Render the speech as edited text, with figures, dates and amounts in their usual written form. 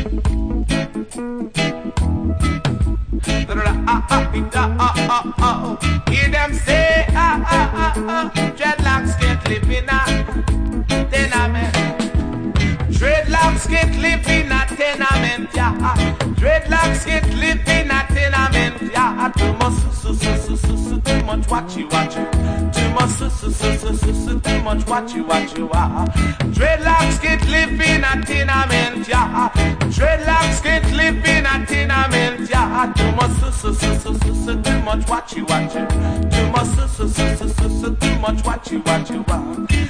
Hear them say, dreadlocks can't live in a tenement. Dreadlocks can't live in a tenement, yeah. Dreadlocks can't live in a tenement, yeah. Too much, too much watchy. Too much, too much watchy. Dreadlocks can't live in a tenement, yeah. Dreadlocks can't live in a tenement, yeah. Too much, too much watchy. Too much, too much watchy.